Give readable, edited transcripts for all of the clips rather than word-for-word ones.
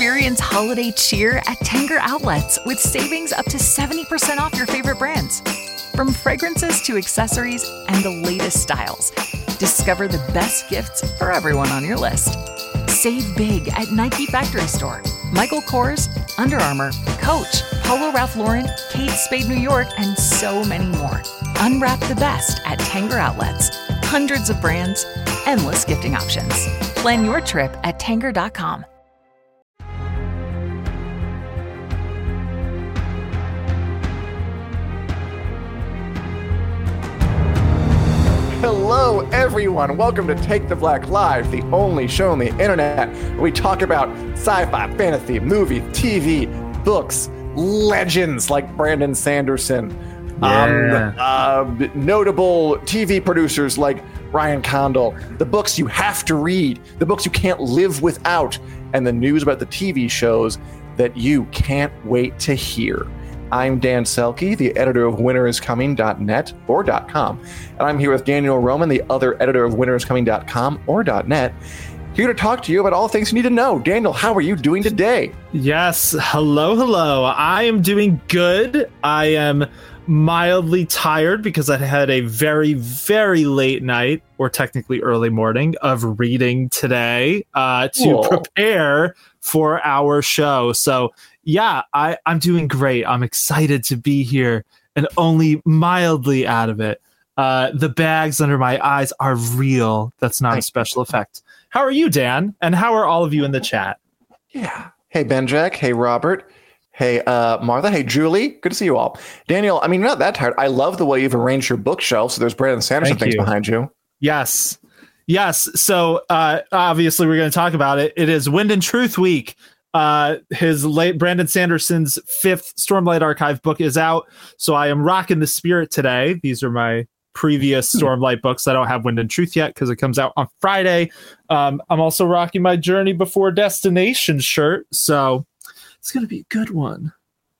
Experience holiday cheer at Tanger Outlets with savings up to 70% off your favorite brands. From fragrances to accessories and the latest styles, discover the best gifts for everyone on your list. Save big at Nike Factory Store, Michael Kors, Under Armour, Coach, Polo Ralph Lauren, Kate Spade New York, and so many more. Unwrap the best at Tanger Outlets. Hundreds of brands, endless gifting options. Plan your trip at Tanger.com. Hello, everyone. Welcome to Take the Black Live, the only show on the internet where we talk about sci-fi, fantasy, movie, TV, books, legends like Brandon Sanderson, notable TV producers like Ryan Condal, the books you have to read, the books you can't live without, and the news about the TV shows that you can't wait to hear. I'm Dan Selke, the editor of winteriscoming.net or .com, and I'm here with Daniel Roman, the other editor of winteriscoming.com or .net, here to talk to you about all things you need to know. Daniel, how are you doing today? Yes, hello. I am doing good. I am mildly tired because I had a very, very late night, or technically early morning, of reading today to prepare for our show. So yeah, I'm doing great. I'm excited to be here and only mildly out of it. The bags under my eyes are real. That's not a special effect. How are you, Dan? And how are all of you in the chat? Yeah. Hey, Benjack. Hey, Robert. Hey, Martha. Hey, Julie. Good to see you all. Daniel, I mean, you're not that tired. I love the way you've arranged your bookshelf. So there's Brandon Sanderson things behind you. Yes. So obviously we're going to talk about it. It is Wind and Truth Week. Brandon Sanderson's 5th Stormlight Archive book is out. So I am rocking the spirit today. These are my previous Stormlight books. I don't have Wind and Truth yet because it comes out on Friday. I'm also rocking my Journey Before Destination shirt. So it's going to be a good one.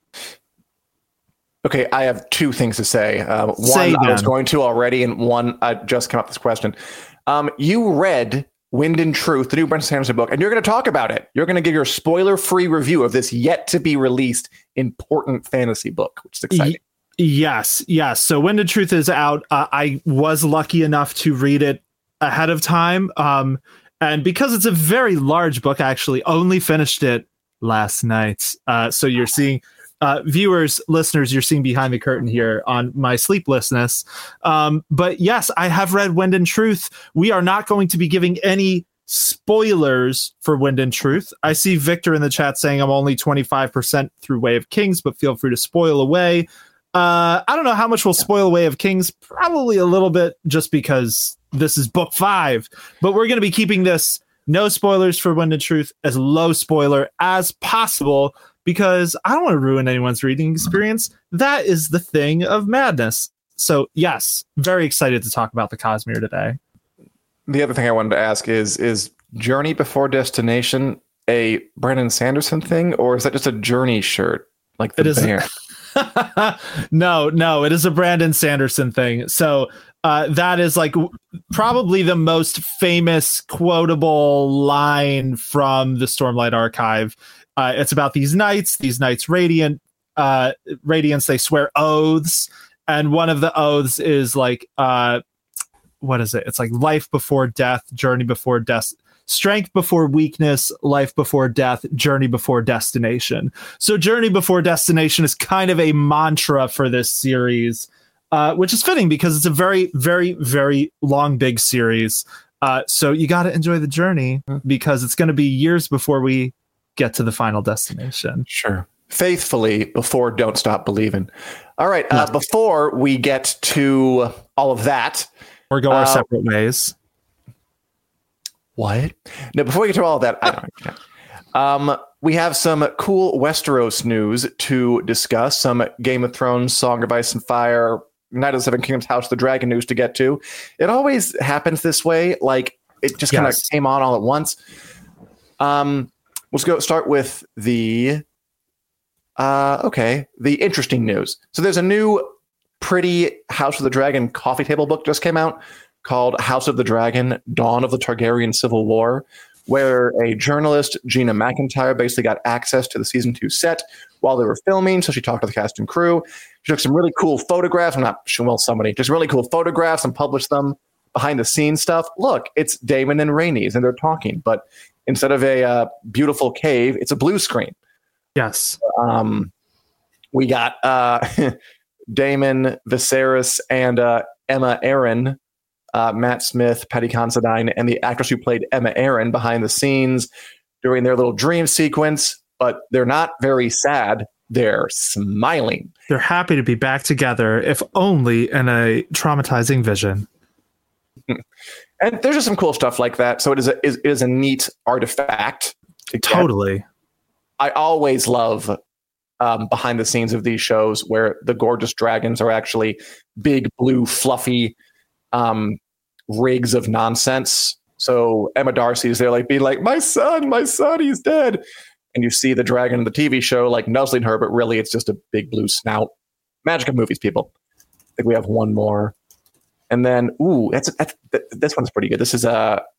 Okay, I have two things to say. One, I was going to already, and one, I just came up with this question. You read Wind and Truth, the new Brandon Sanderson book, and you're going to talk about it. You're going to give your spoiler-free review of this yet-to-be-released important fantasy book, which is exciting. Yes. So Wind and Truth is out. I was lucky enough to read it ahead of time. And because it's a very large book, I actually only finished it last night. So you're seeing... viewers, listeners, you're seeing behind the curtain here on my sleeplessness. But yes, I have read Wind and Truth. We are not going to be giving any spoilers for Wind and Truth. I see Victor in the chat saying I'm only 25% through Way of Kings, but feel free to spoil away. I don't know how much we'll spoil Way of Kings. Probably a little bit, just because this is book 5. But we're going to be keeping this no spoilers for Wind and Truth, as low spoiler as possible, because I don't want to ruin anyone's reading experience. That is the thing of madness. So yes, very excited to talk about the Cosmere today. The other thing I wanted to ask is Journey Before Destination a Brandon Sanderson thing, or is that just a Journey shirt? Like the band? No, it is a Brandon Sanderson thing. So that is like probably the most famous quotable line from the Stormlight Archive. It's about these knights radiance, they swear oaths, and one of the oaths is like, what is it? It's like life before death, journey before death, strength before weakness, life before death, journey before destination. So journey before destination is kind of a mantra for this series, which is fitting because it's a very, very, very long, big series. So you got to enjoy the journey because it's going to be years before we get to the final destination. Sure. Faithfully before Don't Stop Believing. All right. Before we get to all of that, or go our separate ways. What? No, before we get to all of that, I don't know. We have some cool Westeros news to discuss, some Game of Thrones, Song of Ice and Fire, Knight of the Seven Kingdoms, House of the Dragon news to get to. It always happens this way. Like, it just kind of came on all at once. Let's go start with the interesting news. So there's a new pretty House of the Dragon coffee table book just came out called House of the Dragon, Dawn of the Targaryen Civil War, where a journalist, Gina McIntyre, basically got access to the season 2 set while they were filming. So she talked to the cast and crew. She took some really cool photographs. I'm not sure, well, somebody just really cool photographs and published them, behind the scenes stuff. Look, it's Damon and Rhaenys and they're talking, but instead of a beautiful cave, it's a blue screen. Yes. We got Damon, Viserys, and Emma Aaron, Matt Smith, Patty Considine, and the actress who played Emma Aaron behind the scenes during their little dream sequence, but they're not very sad. They're smiling. They're happy to be back together, if only in a traumatizing vision. And there's just some cool stuff like that. So it is a neat artifact. Totally. I always love behind the scenes of these shows where the gorgeous dragons are actually big, blue, fluffy rigs of nonsense. So Emma Darcy is there like being like, my son, he's dead. And you see the dragon in the TV show like nuzzling her, but really it's just a big blue snout. Magic of movies, people. I think we have one more. And then, this one's pretty good. This is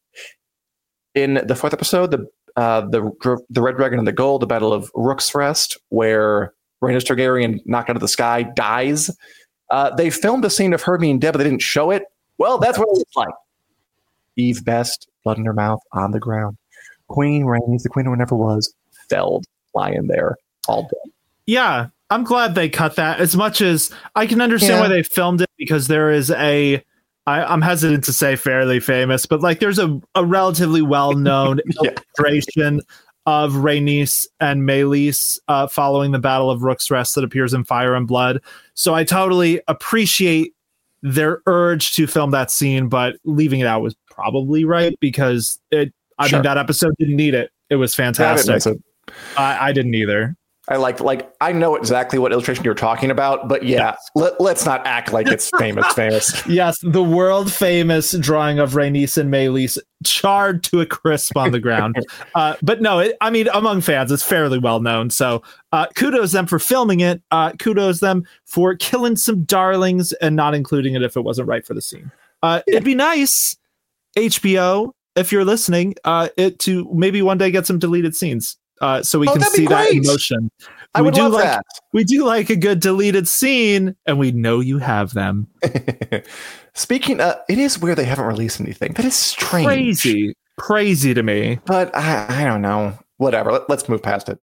in the 4th episode, the Red Dragon and the Gold, the Battle of Rook's Rest, where Rhaenys Targaryen, knocked out of the sky, dies. They filmed a scene of her being dead, but they didn't show it. Well, that's what it looks like. Eve Best, blood in her mouth, on the ground. Queen Rhaenys, the queen who never was, felled, lying there, all dead. Yeah, I'm glad they cut that. As much as I can understand why they filmed it, because there is I'm hesitant to say fairly famous, but like there's a relatively well-known illustration of Rhaenys and Meleys following the Battle of Rook's Rest that appears in Fire and Blood. So I totally appreciate their urge to film that scene, but leaving it out was probably right, because I mean, that episode didn't need it. It was fantastic. I didn't either. I I know exactly what illustration you're talking about, but let's not act like it's famous. Yes, the world famous drawing of Rhaenys and Meleys charred to a crisp on the ground. But no, I mean, among fans, it's fairly well known. So kudos them for filming it. Kudos them for killing some darlings and not including it if it wasn't right for the scene. It'd be nice, HBO, if you're listening, to maybe one day get some deleted scenes. So we can see that emotion. I would love that. We do like a good deleted scene, and we know you have them. Speaking, it is weird they haven't released anything. That is strange. Crazy to me. But I don't know. Whatever. Let's move past it.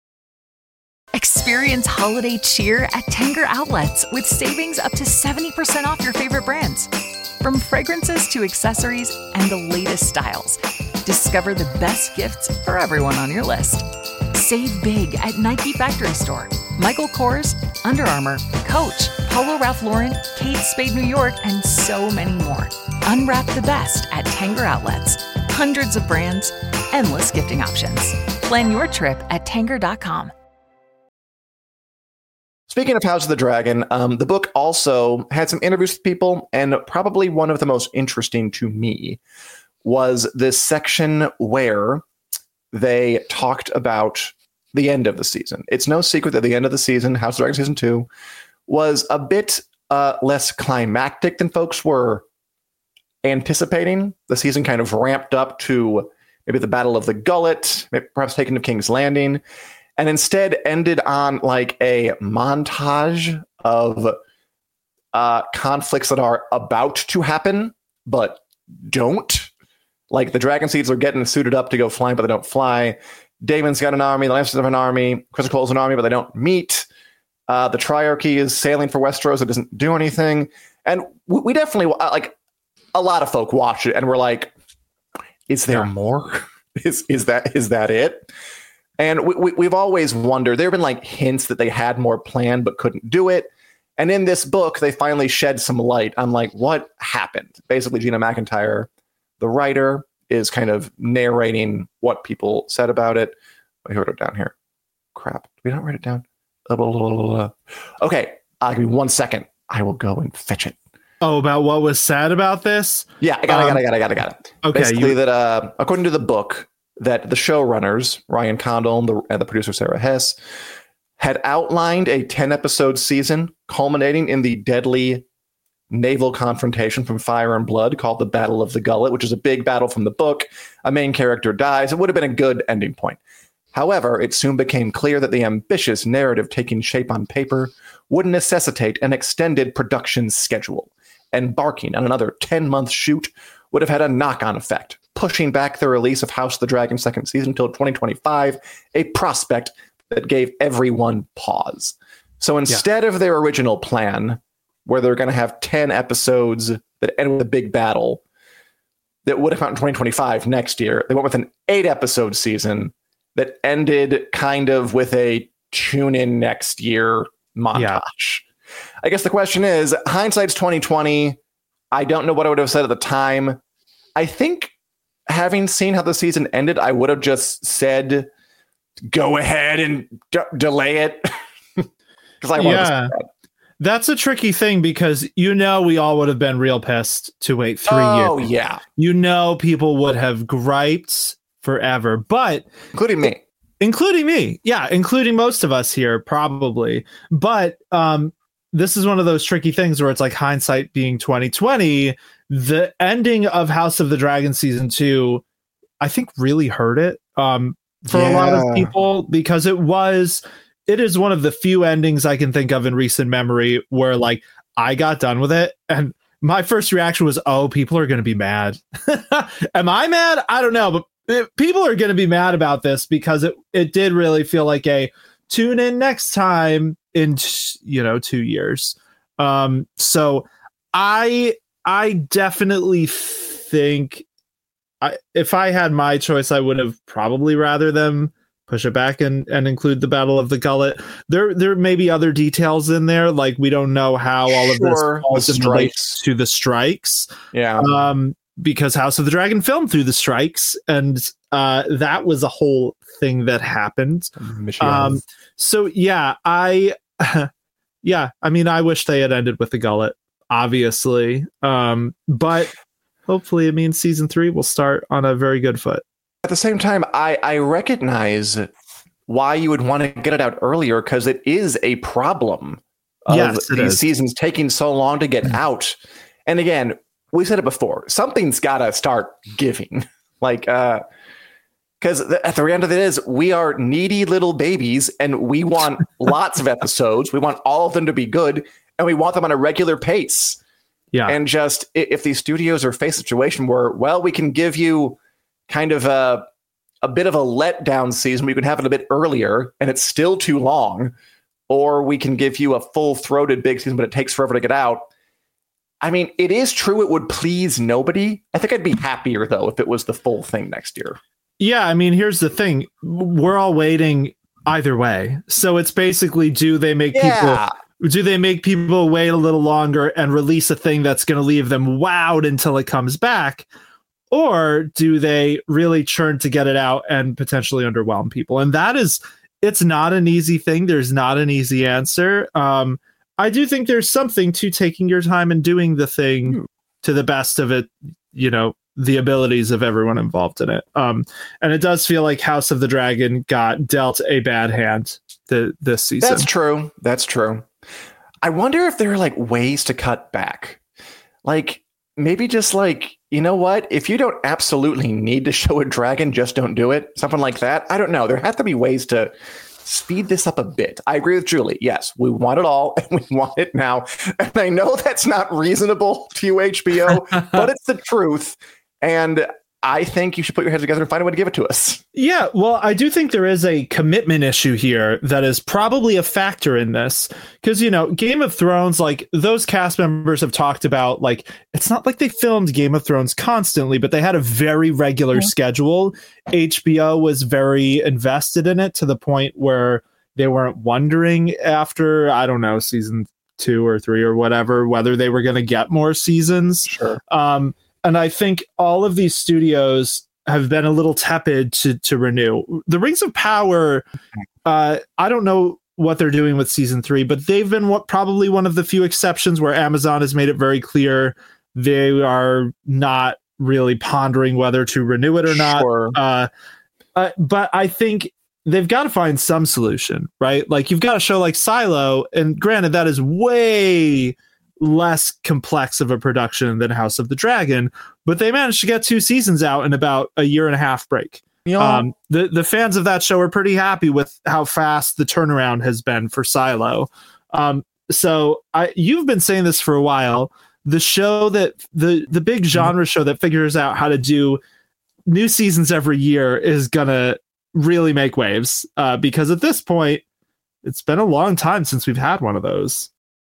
Experience holiday cheer at Tanger Outlets with savings up to 70% off your favorite brands. From fragrances to accessories and the latest styles, discover the best gifts for everyone on your list. Save big at Nike Factory Store, Michael Kors, Under Armour, Coach, Polo Ralph Lauren, Kate Spade New York, and so many more. Unwrap the best at Tanger Outlets. Hundreds of brands, endless gifting options. Plan your trip at Tanger.com. Speaking of House of the Dragon, the book also had some interviews with people, and probably one of the most interesting to me was this section where they talked about the end of the season. It's no secret that the end of the season, House of the Dragon Season 2, was a bit less climactic than folks were anticipating. The season kind of ramped up to maybe the Battle of the Gullet, maybe perhaps Taking of King's Landing, and instead ended on like a montage of conflicts that are about to happen, but don't. Like the Dragon Seeds are getting suited up to go flying, but they don't fly. Daemon's got an army, the Lannisters have an army, Criston Cole's an army, but they don't meet. The Triarchy is sailing for Westeros, it doesn't do anything. And we definitely, like, a lot of folk watch it and we're like, is there more? Is that it? And we've always wondered, there have been like hints that they had more planned but couldn't do it. And in this book, they finally shed some light on like what happened. Basically, Gina McIntyre, the writer, is kind of narrating what people said about it. I wrote it down here. Crap. Did we not write it down? Okay. Give me 1 second. I will go and fetch it. Oh, about what was sad about this? Yeah, I got it. Okay. Basically, that according to the book, that the showrunners, Ryan Condal and the producer Sarah Hess, had outlined a 10-episode season culminating in the deadly naval confrontation from Fire and Blood called the Battle of the Gullet, which is a big battle from the book. A main character dies. It would have been a good ending point. However, it soon became clear that the ambitious narrative taking shape on paper would necessitate an extended production schedule. Embarking on another 10-month shoot would have had a knock-on effect, pushing back the release of House of the Dragon second season until 2025, a prospect that gave everyone pause. So instead of their original plan, where they're going to have 10 episodes that end with a big battle that would have come out in 2025 next year, they went with an 8-episode season that ended kind of with a tune in next year montage. Yeah. I guess the question is, hindsight's 2020. I don't know what I would have said at the time. I think having seen how the season ended, I would have just said, go ahead and delay it. Because I wanted to say that. That's a tricky thing because, we all would have been real pissed to wait 3 years. Oh, yeah. People would have griped forever, but including me. Yeah, including most of us here, probably. But this is one of those tricky things where it's like hindsight being 2020. The ending of House of the Dragon season 2, I think, really hurt it for a lot of people because it is one of the few endings I can think of in recent memory where like I got done with it and my first reaction was, oh, people are going to be mad. Am I mad? I don't know, but people are going to be mad about this because it did really feel like a tune in next time in 2 years. So I definitely think if I had my choice, I would have probably rather them push it back and include the Battle of the Gullet. There may be other details in there, like we don't know how all of this falls in relation to the strikes. Yeah. Because House of the Dragon filmed through the strikes, and that was a whole thing that happened. So yeah, I mean, I wish they had ended with the Gullet, obviously. But hopefully it means season 3 will start on a very good foot. At the same time, I recognize why you would want to get it out earlier, because it is a problem of these seasons taking so long to get out. And again, we said it before, something's got to start giving. Like, because at the end of it is, we are needy little babies and we want lots of episodes. We want all of them to be good and we want them on a regular pace. Yeah. And just if these studios are faced a situation where, well, we can give you kind of a bit of a letdown season, we can have it a bit earlier and it's still too long, or we can give you a full-throated big season, but it takes forever to get out. I mean, it is true it would please nobody. I think I'd be happier, though, if it was the full thing next year. Yeah, I mean, here's the thing. We're all waiting either way. So it's basically, do they make people wait a little longer and release a thing that's going to leave them wowed until it comes back? Or do they really churn to get it out and potentially underwhelm people? And it's not an easy thing. There's not an easy answer. I do think there's something to taking your time and doing the thing to the best of it, the abilities of everyone involved in it. And it does feel like House of the Dragon got dealt a bad hand this season. That's true. I wonder if there are like ways to cut back. Like maybe just like, you know what? If you don't absolutely need to show a dragon, just don't do it. Something like that. I don't know. There have to be ways to speed this up a bit. I agree with Julie. Yes, we want it all and we want it now. And I know that's not reasonable to you, HBO, but it's the truth. And I think you should put your heads together and find a way to give it to us. Yeah, well, I do think there is a commitment issue here that is probably a factor in this. Because, Game of Thrones, like those cast members have talked about, like, it's not like they filmed Game of Thrones constantly, but they had a very regular schedule. HBO was very invested in it to the point where they weren't wondering after, I don't know, season 2 or 3 or whatever, whether they were going to get more seasons. Sure. And I think all of these studios have been a little tepid to renew. The Rings of Power, I don't know what they're doing with season 3, but they've been probably one of the few exceptions where Amazon has made it very clear they are not really pondering whether to renew it or not. Sure. But I think they've got to find some solution, right? Like you've got a show like Silo, and granted that is way less complex of a production than House of the Dragon, but they managed to get 2 seasons out in about a year and a half break. Yeah. The fans of that show are pretty happy with how fast the turnaround has been for Silo. So you've been saying this for a while. The show that the big genre show that figures out how to do new seasons every year is gonna really make waves, because at this point, it's been a long time since we've had one of those.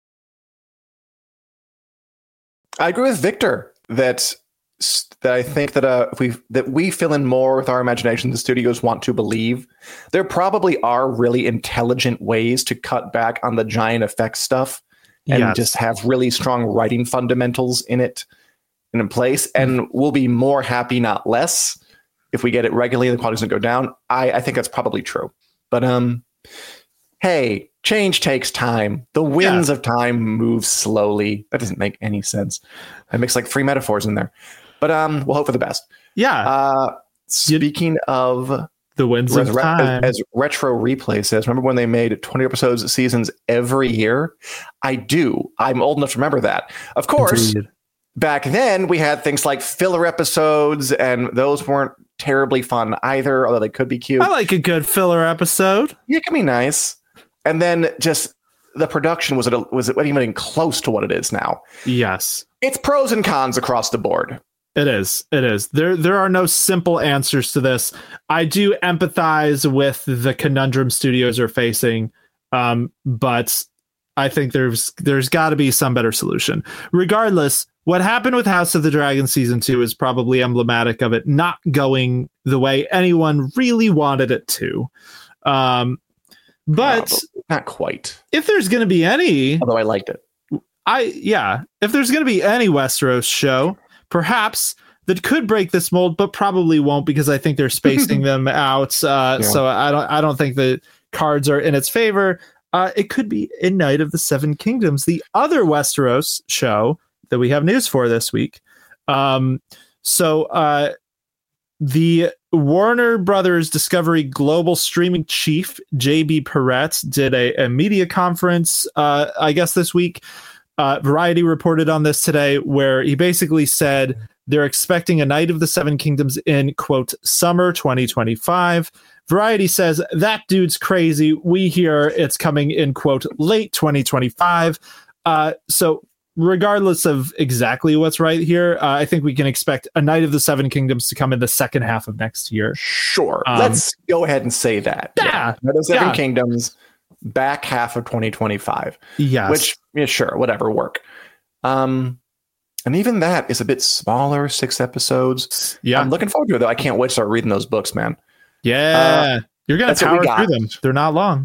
I agree with Victor that I think that we fill in more with our imagination. The studios want to believe there probably are really intelligent ways to cut back on the giant effects stuff and just have really strong writing fundamentals in place. And we'll be more happy, not less, if we get it regularly. The quality doesn't go down. I think that's probably true. But hey, change takes time. The winds of time move slowly. That doesn't make any sense. I mix like 3 metaphors in there. But we'll hope for the best. Yeah. Speaking of the winds of time, as Retro Replay says, remember when they made 20 episodes seasons every year? I do. I'm old enough to remember that. Of course, back then we had things like filler episodes, and those weren't terribly fun either, although they could be cute. I like a good filler episode. Yeah, it can be nice. And then just the production was even close to what it is now. Yes. It's pros and cons across the board. It is. There are no simple answers to this. I do empathize with the conundrum studios are facing, but I think there's got to be some better solution. Regardless, what happened with House of the Dragon season 2 is probably emblematic of it not going the way anyone really wanted it to. But not quite. If there's going to be any, although I liked it, if there's going to be any Westeros show, perhaps that could break this mold, but probably won't, because I think they're spacing them out. So I don't think the cards are in its favor. It could be A Night of the Seven Kingdoms, the other Westeros show that we have news for this week. The Warner Brothers Discovery Global Streaming Chief, JB Perrette, did a media conference, I guess this week. Variety reported on this today, where he basically said they're expecting A Night of the Seven Kingdoms in, quote, summer 2025. Variety says that dude's crazy. We hear it's coming in, quote, late 2025. So regardless of exactly what's right here, I think we can expect A Night of the Seven Kingdoms to come in the second half of next year. Sure. Let's go ahead and say that. Yeah. Night of the Seven Kingdoms, back half of 2025. Yes. Which, yeah, sure, whatever, work. And even that is a bit smaller, 6 episodes. Yeah. I'm looking forward to it, though. I can't wait to start reading those books, man. Yeah. You're going to power through them. They're not long.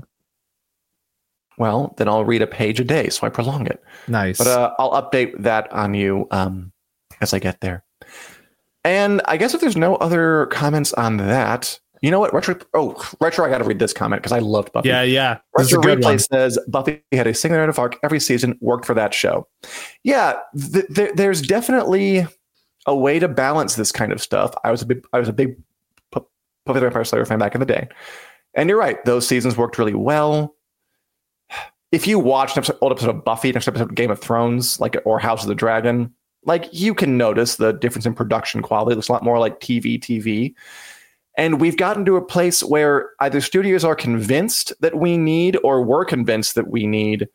Well, then I'll read a page a day, so I prolong it. Nice. But I'll update that on you as I get there. And I guess if there's no other comments on that, you know what? Retro, I got to read this comment because I loved Buffy. Yeah. Retro Replay says Buffy had a single narrative arc every season, worked for that show. Yeah, there's definitely a way to balance this kind of stuff. I was a big Buffy the Vampire Slayer fan back in the day, and you're right; those seasons worked really well. If you watch an old episode of Buffy, next episode of Game of Thrones, or House of the Dragon, you can notice the difference in production quality. It looks a lot more like TV. And we've gotten to a place where either studios are convinced that we need, or we're convinced that we need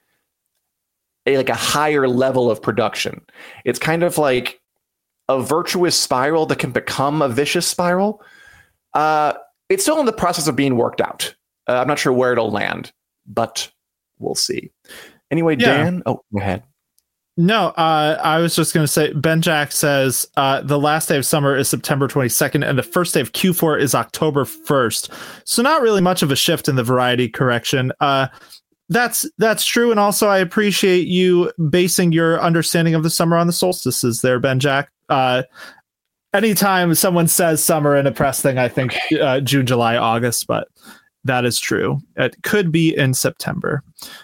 a higher level of production. It's kind of like a virtuous spiral that can become a vicious spiral. It's still in the process of being worked out. I'm not sure where it'll land, but we'll see. Anyway, Dan, go ahead. No, I was just going to say, Ben Jack says the last day of summer is September 22nd and the first day of Q4 is October 1st. So not really much of a shift in the Variety correction. That's true. And also I appreciate you basing your understanding of the summer on the solstices there, Ben Jack. Anytime someone says summer in a press thing, I think June, July, August, but that is true. It could be in September.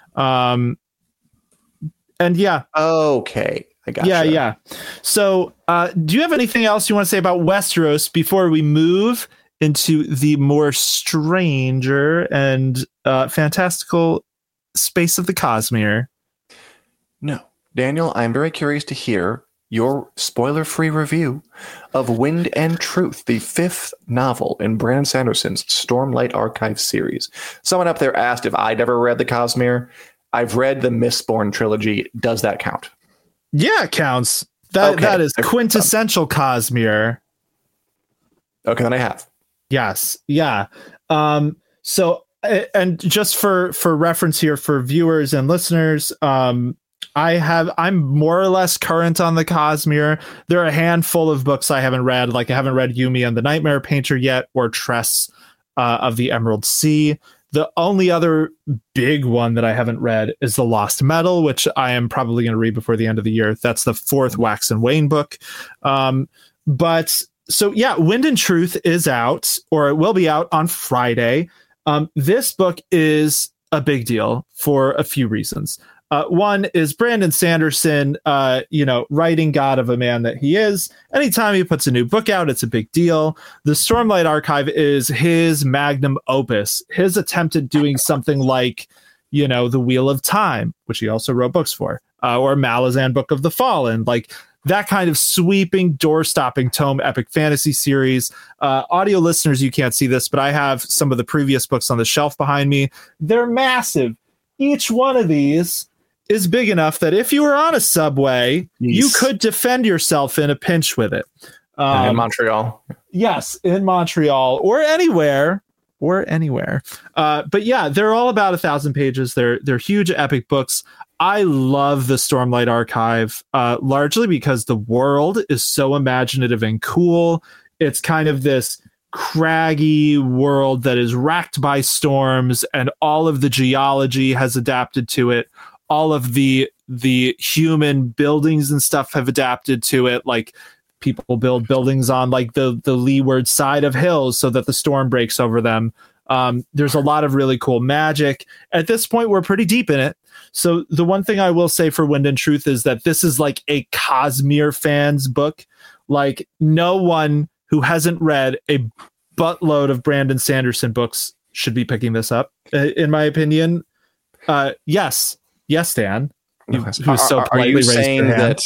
And yeah. Okay. I got you. Yeah. So do you have anything else you want to say about Westeros before we move into the more stranger and fantastical space of the Cosmere? No. Daniel, I'm very curious to hear your spoiler-free review of Wind and Truth, the 5th novel in Brandon Sanderson's Stormlight Archive series. Someone up there asked if I'd ever read the Cosmere. I've read the Mistborn trilogy. Does that count? Yeah, it counts. That is quintessential Cosmere. Okay, then I have. Yes. Yeah. So, and just for reference here for viewers and listeners, I'm more or less current on the Cosmere. There are a handful of books I haven't read. Like I haven't read Yumi and the Nightmare Painter yet, or Tress of the Emerald Sea. The only other big one that I haven't read is The Lost Metal, which I am probably going to read before the end of the year. That's the 4th Wax and Wayne book. But so yeah, Wind and Truth is out, or it will be out on Friday. This book is a big deal for a few reasons. One is Brandon Sanderson, writing god of a man that he is. Anytime he puts a new book out, it's a big deal. The Stormlight Archive is his magnum opus, his attempt at doing something like, The Wheel of Time, which he also wrote books for, or Malazan Book of the Fallen, like that kind of sweeping, door-stopping tome epic fantasy series. Audio listeners, you can't see this, but I have some of the previous books on the shelf behind me. They're massive. Each one of these is big enough that if you were on a subway, you could defend yourself in a pinch with it. In Montreal. Yes, in Montreal or anywhere. But yeah, they're all about 1,000 pages. They're huge, epic books. I love the Stormlight Archive, largely because the world is so imaginative and cool. It's kind of this craggy world that is racked by storms, and all of the geology has adapted to it. All of the human buildings and stuff have adapted to it. Like people build buildings on like the leeward side of hills so that the storm breaks over them. There's a lot of really cool magic. At this point, we're pretty deep in it. So the one thing I will say for Wind and Truth is that this is like a Cosmere fans book. Like no one who hasn't read a buttload of Brandon Sanderson books should be picking this up, in my opinion. Yes, Dan. Who's so politely are you raised saying your hand. that?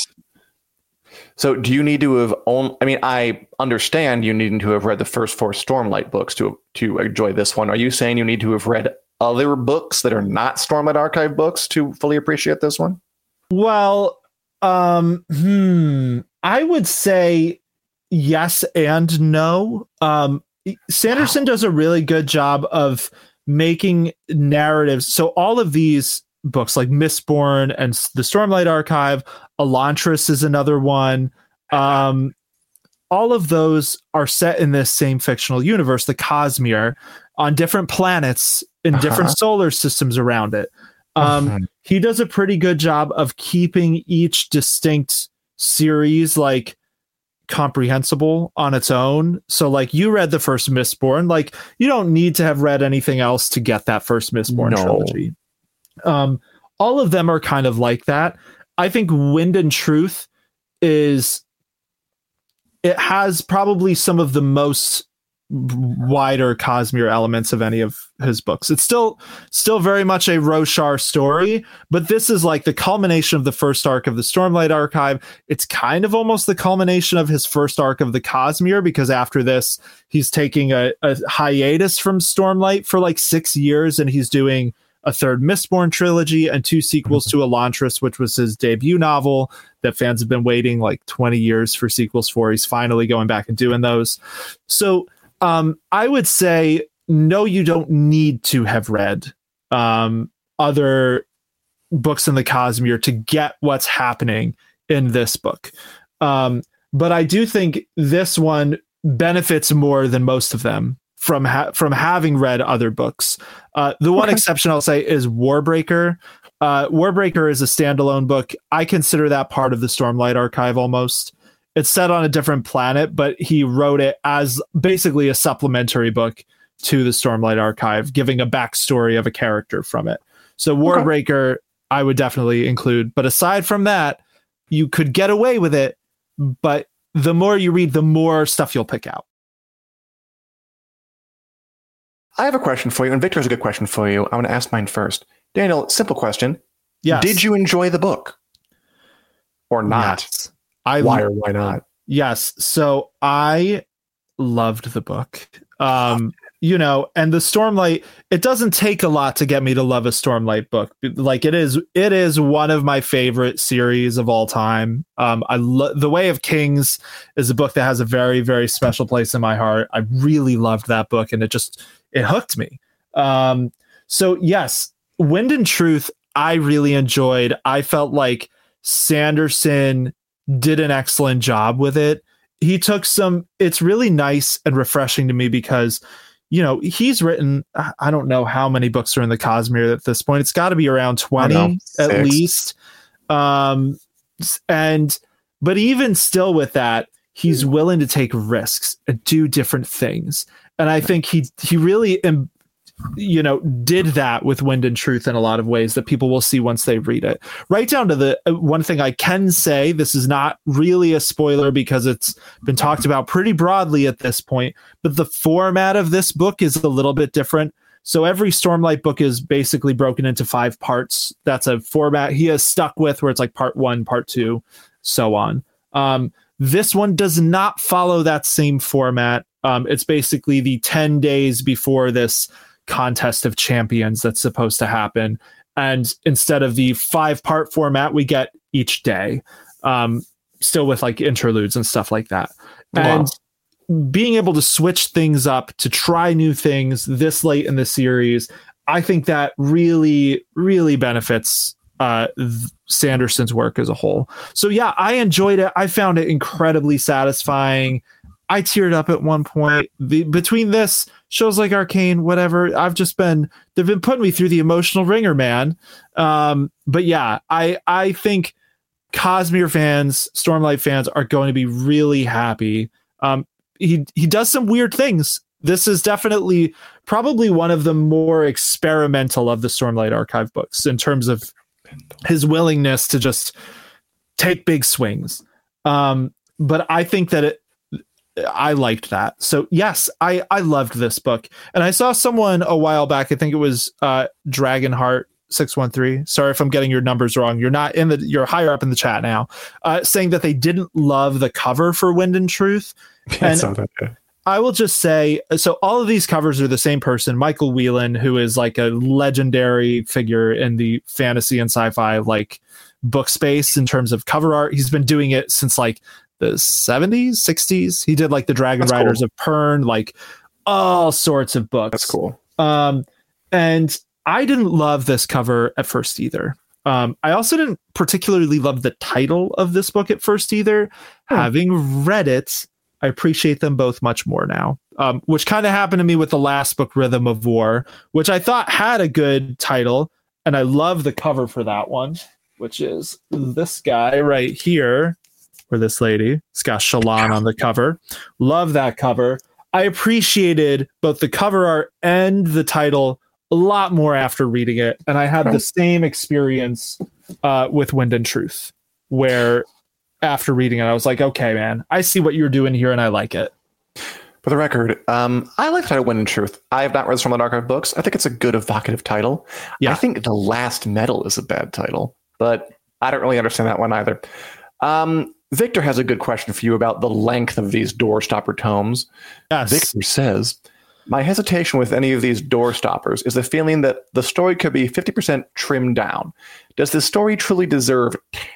So do you need to have I understand you needing to have read the first 4 Stormlight books to enjoy this one. Are you saying you need to have read other books that are not Stormlight Archive books to fully appreciate this one? Well, I would say yes and no. Sanderson does a really good job of making narratives. So all of these books like Mistborn and the Stormlight Archive, Elantris is another one. All of those are set in this same fictional universe, the Cosmere, on different planets in different solar systems around it. He does a pretty good job of keeping each distinct series like comprehensible on its own. So like you read the first Mistborn, like you don't need to have read anything else to get that first Mistborn trilogy. All of them are kind of like that. I think Wind and Truth it has probably some of the most wider Cosmere elements of any of his books. It's still very much a Roshar story, but this is like the culmination of the first arc of the Stormlight Archive. It's kind of almost the culmination of his first arc of the Cosmere, because after this, he's taking a hiatus from Stormlight for like 6 years, and he's doing a third Mistborn trilogy and 2 sequels to Elantris, which was his debut novel that fans have been waiting like 20 years for sequels for. He's finally going back and doing those. So I would say, no, you don't need to have read other books in the Cosmere to get what's happening in this book. But I do think this one benefits more than most of them from having read other books. The one exception I'll say is Warbreaker. Warbreaker is a standalone book. I consider that part of the Stormlight Archive almost. It's set on a different planet, but he wrote it as basically a supplementary book to the Stormlight Archive, giving a backstory of a character from it. So Warbreaker, I would definitely include. But aside from that, you could get away with it, but the more you read, the more stuff you'll pick out. I have a question for you, and Victor has a good question for you. I'm going to ask mine first. Daniel, simple question. Yes. Did you enjoy the book? or not? Yes. Why or why not? Yes. So I loved the book. You know, and the Stormlight, it doesn't take a lot to get me to love a Stormlight book. Like it is one of my favorite series of all time. The Way of Kings is a book that has a very, very special place in my heart. I really loved that book, and it hooked me. So yes, Wind and Truth, I really enjoyed. I felt like Sanderson did an excellent job with it. He took it's really nice and refreshing to me because, you know, he's written, I don't know how many books are in the Cosmere at this point. It's got to be around 20 at least. But even still with that, he's willing to take risks and do different things. And I think he really, you know, did that with Wind and Truth in a lot of ways that people will see once they read it. Right down to the one thing I can say, this is not really a spoiler because it's been talked about pretty broadly at this point, but the format of this book is a little bit different. So every Stormlight book is basically broken into 5 parts. That's a format he has stuck with, where it's like part 1, part 2, so on. This one does not follow that same format. It's basically the 10 days before this contest of champions that's supposed to happen, and instead of the 5-part format, we get each day, still with like interludes and stuff like that. Wow. And being able to switch things up, to try new things this late in the series, I think that really, really benefits Sanderson's work as a whole. So yeah, I enjoyed it. I found it incredibly satisfying. I teared up at one point. Between this, shows like Arcane, whatever, they've been putting me through the emotional ringer, man. But yeah, I think Cosmere fans, Stormlight fans are going to be really happy. He does some weird things. This is definitely probably one of the more experimental of the Stormlight Archive books in terms of his willingness to just take big swings. But I think that I liked that. So yes, I loved this book. And I saw someone a while back, I think it was Dragonheart 613. Sorry if I'm getting your numbers wrong. You're higher up in the chat now, saying that they didn't love the cover for Wind and Truth. And I will just say, so all of these covers are the same person, Michael Whelan, who is like a legendary figure in the fantasy and sci-fi like book space in terms of cover art. He's been doing it since like the 70s, 60s. He did like the Dragon Riders of Pern, like all sorts of books. That's cool. And I didn't love this cover at first either. I also didn't particularly love the title of this book at first either. Having read it, I appreciate them both much more now, which kind of happened to me with the last book, Rhythm of War, which I thought had a good title. And I love the cover for that one, which is this guy right here, or this lady. It's got Shallan on the cover. Love that cover. I appreciated both the cover art and the title a lot more after reading it. And I had the same experience with Wind and Truth, where after reading it, I was like, okay, man, I see what you're doing here and I like it. For the record, I like the title Wind and Truth. I have not read the Stormlight Archive books. I think it's a good evocative title. Yeah. I think The Last Metal is a bad title, but I don't really understand that one either. Victor has a good question for you about the length of these Doorstopper tomes. Yes. Victor says, my hesitation with any of these door stoppers is the feeling that the story could be 50% trimmed down. Does the story truly deserve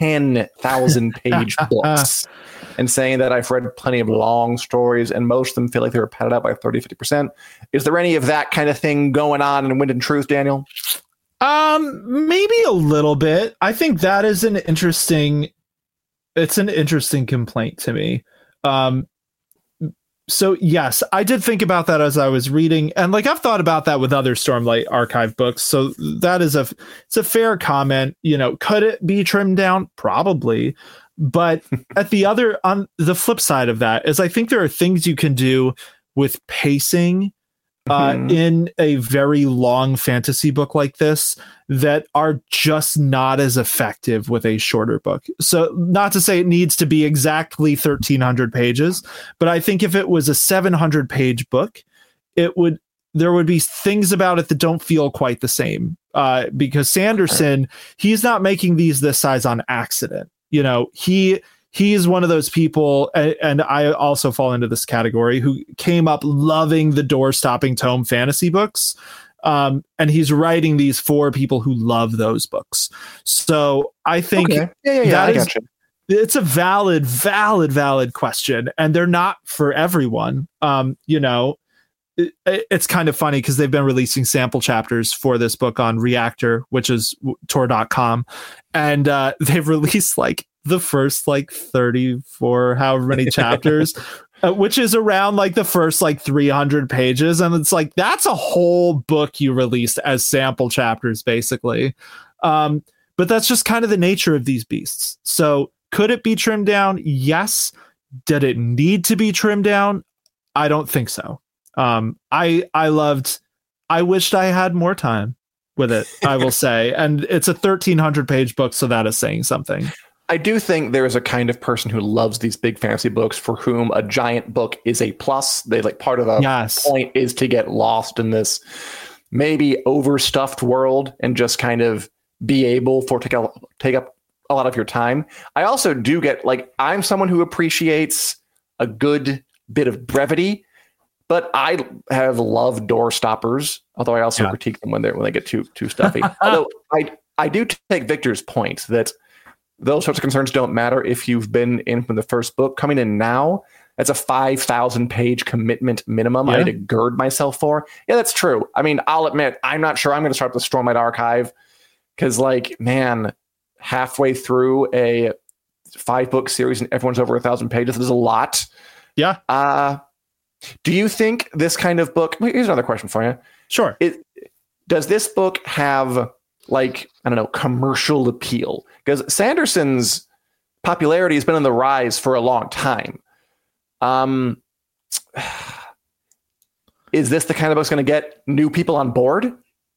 10,000 page books? And saying that I've read plenty of long stories and most of them feel like they were padded out by 30, 50%. Is there any of that kind of thing going on in Wind and Truth, Daniel? Maybe a little bit. I think that is an interesting complaint to me. So yes, I did think about that as I was reading, and like I've thought about that with other Stormlight Archive books. So that is it's a fair comment. You know, could it be trimmed down? Probably. But on the flip side of that is I think there are things you can do with pacing in a very long fantasy book like this that are just not as effective with a shorter book. So not to say it needs to be exactly 1,300 pages, but I think if it was a 700 page book, there would be things about it that don't feel quite the same, because Sanderson, he's not making these this size on accident. he's one of those people, and I also fall into this category, who came up loving the door-stopping tome fantasy books. And he's writing these for people who love those books. So I think it's a valid question, and they're not for everyone. It's kind of funny because they've been releasing sample chapters for this book on Reactor, which is Tor.com, and they've released like the first like 34 however many chapters, which is around like the first like 300 pages, and it's like that's a whole book you released as sample chapters basically. But that's just kind of the nature of these beasts. So could it be trimmed down? Yes. Did it need to be trimmed down? I don't think so. I wished I had more time with it, I will say. And it's a 1,300 page book, so that is saying something. I do think there is a kind of person who loves these big fantasy books for whom a giant book is a plus. They like part of the point is to get lost in this maybe overstuffed world and just kind of be able to take up a lot of your time. I also do get like, I'm someone who appreciates a good bit of brevity, but I have loved door stoppers, although I also critique them when they get too stuffy. Although I do take Victor's point that those sorts of concerns don't matter if you've been in from the first book. Coming in now, that's a 5,000 page commitment minimum I need to gird myself for. Yeah, that's true. I mean, I'll admit, I'm not sure I'm going to start the Stormlight Archive because, like, man, halfway through a 5-book series and everyone's over 1,000 pages, there's a lot. Yeah. Do you think this kind of book... Here's another question for you. Sure. Does this book have, like, I don't know, commercial appeal? Because Sanderson's popularity has been on the rise for a long time. Is this the kind of book that's going to get new people on board?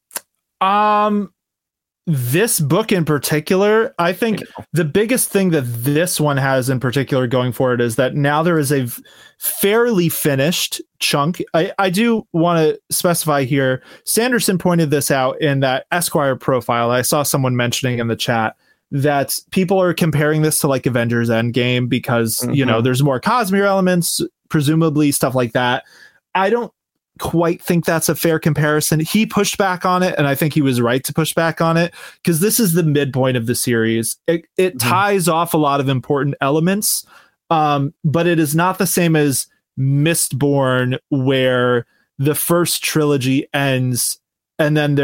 This book in particular, I think the biggest thing that this one has in particular going for it is that now there is a fairly finished chunk. I do want to specify here, Sanderson pointed this out in that Esquire profile. I saw someone mentioning in the chat that people are comparing this to like Avengers Endgame because, there's more Cosmere elements, presumably stuff like that. I don't quite think that's a fair comparison. He pushed back on it, and I think he was right to push back on it because this is the midpoint of the series. It ties off a lot of important elements, but it is not the same as Mistborn, where the first trilogy ends and then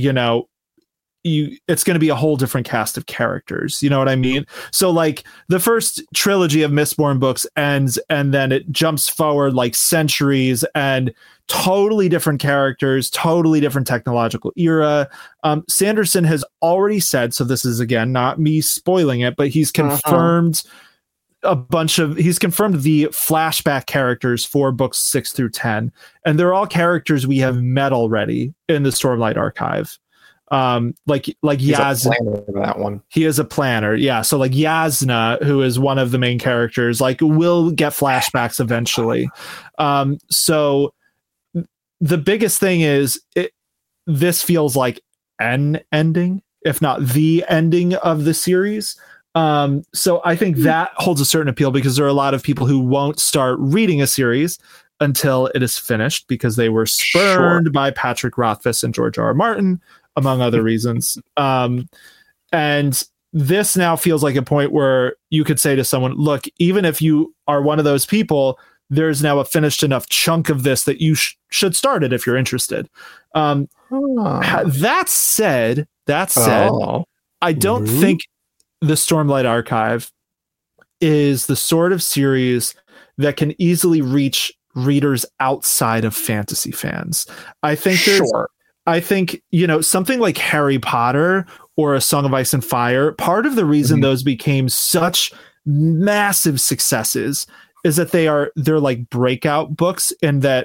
it's going to be a whole different cast of characters. You know what I mean? So like the first trilogy of Mistborn books ends and then it jumps forward like centuries and totally different characters, totally different technological era. Sanderson has already said, so this is again, not me spoiling it, but he's confirmed he's confirmed the flashback characters for books 6 through 10. And they're all characters we have met already in the Stormlight Archive. Like Yasna, that one. He is a planner. Yeah. So like Yasna, who is one of the main characters, like will get flashbacks eventually. So the biggest thing is this feels like an ending, if not the ending of the series. So I think that holds a certain appeal because there are a lot of people who won't start reading a series until it is finished because they were spurned by Patrick Rothfuss and George R.R. Martin, among other reasons. And this now feels like a point where you could say to someone, look, even if you are one of those people, there's now a finished enough chunk of this that you should start it if you're interested. That said, I don't think the Stormlight Archive is the sort of series that can easily reach readers outside of fantasy fans. I think I think, something like Harry Potter or A Song of Ice and Fire, part of the reason those became such massive successes is that they're like breakout books, and that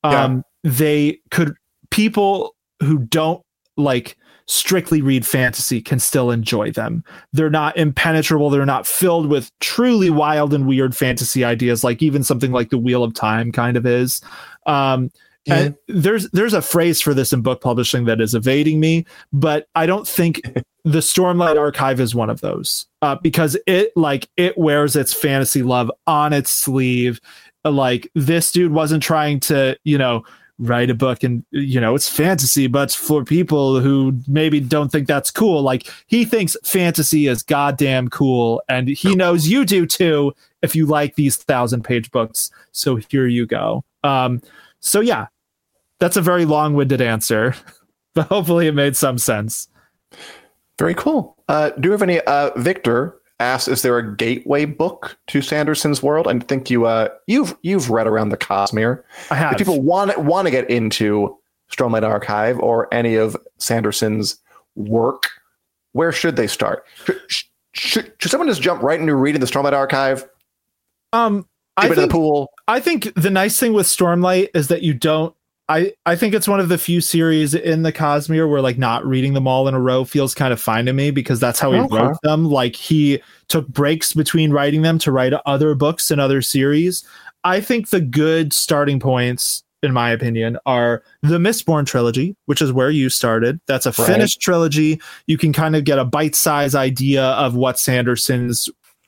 people who don't like strictly read fantasy can still enjoy them. They're not impenetrable. They're not filled with truly wild and weird fantasy ideas, like even something like The Wheel of Time kind of is. And there's a phrase for this in book publishing that is evading me, but I don't think the Stormlight Archive is one of those, because it wears its fantasy love on its sleeve. Like, this dude wasn't trying to, write a book and, it's fantasy, but for people who maybe don't think that's cool. Like, he thinks fantasy is goddamn cool, and he knows you do too if you like these 1,000-page books. So here you go. So yeah, that's a very long-winded answer, but hopefully it made some sense. Very cool. Do you have any, Victor asks, is there a gateway book to Sanderson's world? I think you've read around the Cosmere. I have. If people want to get into Stormlight Archive or any of Sanderson's work, where should they start? Should someone just jump right into reading the Stormlight Archive? I think the nice thing with Stormlight is that you don't. I think it's one of the few series in the Cosmere where, like, not reading them all in a row feels kind of fine to me, because that's how he wrote them. Like, he took breaks between writing them to write other books and other series. I think the good starting points, in my opinion, are the Mistborn trilogy, which is where you started. That's a finished trilogy. You can kind of get a bite-sized idea of what Sanderson's